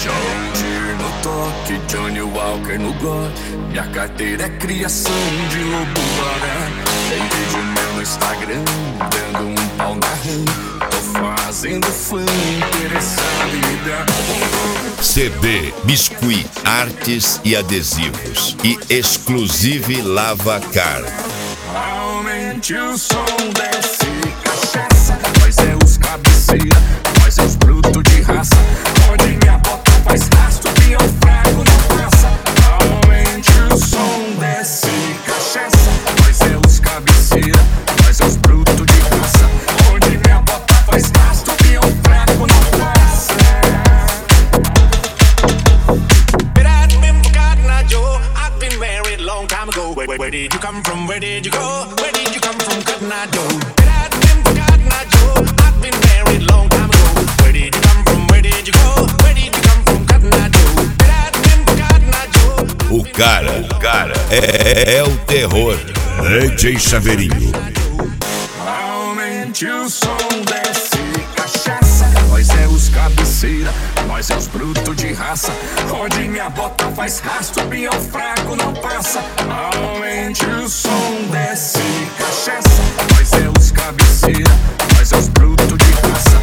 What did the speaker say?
Johnny no toque, Johnny Walker no bloco. Minha carteira é criação de lobo guará. Tem vídeo meu no Instagram, dando um pau na rua. Tô fazendo fã, interessado em me dar. CD, biscuit, artes e adesivos. E Exclusive Lava Car. Aumente o som, desce cachaça. Nós é os cabeceira, nós é os brutos de raça. Onde minha bota faz rastro, pião fraco não passa. Aumente o som, desce cachaça. Nós é os cabeceira, nós é os brutos de raça. Onde minha bota faz rastro, pião fraco não passa. But I've been forgotten, Joe. I've been married long time ago. Where did you come from? Where did you go? Where did you come from, Cotton Eye Joe? But I've been forgotten, Joe. I've been married long time ago. Where did you come from? Where did you go? Where did you come from, Cotton Eye Joe? But I've been forgotten, Joe. O cara é o terror. DJ Chaveirinho. Aumente o som, desce cachaça. Nós é os cabeceira, nós é os brutos de raça. Onde minha bota faz rastro, pião fraco não passa. Aumente o som, desce cachaça. Nós é os cabeceira, nós é os brutos de raça.